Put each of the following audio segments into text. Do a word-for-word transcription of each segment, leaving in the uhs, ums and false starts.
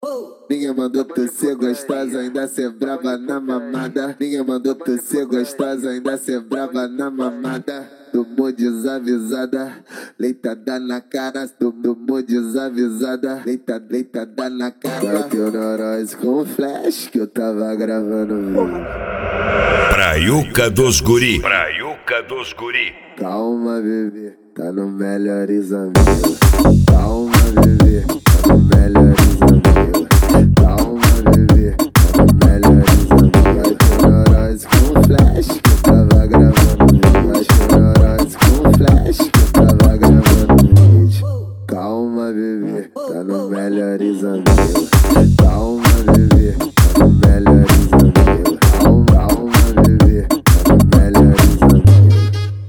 Ninguém mandou tu ser gostosa, ainda ser brava na mamada. Ninguém mandou tu ser gostosa, ainda ser brava na mamada. Tomou desavisada, leitada na cara. Tomou desavisada, leita, leitada na cara. Bateu neurose com flash que eu tava gravando vídeo. Praiuca dos Guri. Praiuca dos Guri. Calma, bebê, tá no Melhores Amigos. Calma, bebê, tá no Melhores Amigos. Calma, bebê, tá no Melhores Amigos. Bateu neurose com flash que eu tava gravando vídeo. Bateu neurose com flash que eu tava gravando vídeo. Calma, bebê, tá no Melhores Amigos. Calma, bebê, tá no Melhores Amigos. Calma, calma, bebê, tá no Melhores Amigos.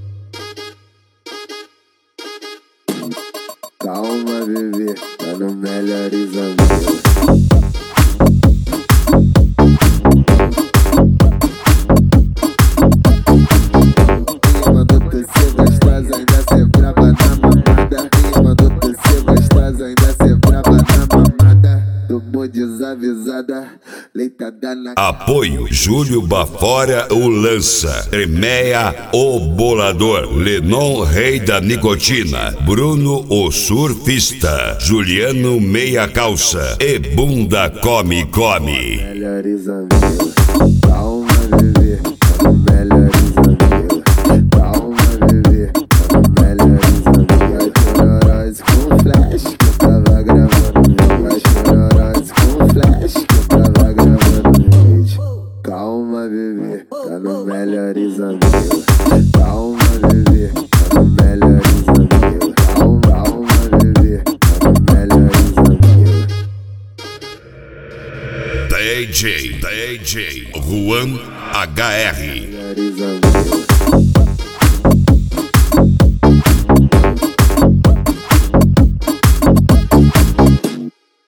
Calma, bebê, tá no Melhores Amigos. Ninguém mandou tu ser gostosa, ainda ser brava na mamada. Ninguém mandou tu ser gostosa, ainda ser brava na mamada. Tomou desavisada, leitada na cara. Apoio Júlio Bafora, o Lança. Tremeia, o Bolador. Lenon, Rei da Nicotina. Bruno, o Surfista. Juliano, Meia Calça. E Bunda Come Come. Melhores Amigos. Calma, bebê, tá no Melhores Amigos. Calma, bebê, tá no Melhores Amigos. Bateu neurose com flash que eu tava gravando vídeo. Bateu neurose com flash que eu tava gravando vídeo. Calma, bebê, tá no Melhores Amigos. Calma, bebê, tá no Melhores Amigos. Calma, calma, bebê, tá no Melhores Amigos. D J, D J, Juan H R. Melhores Amigos.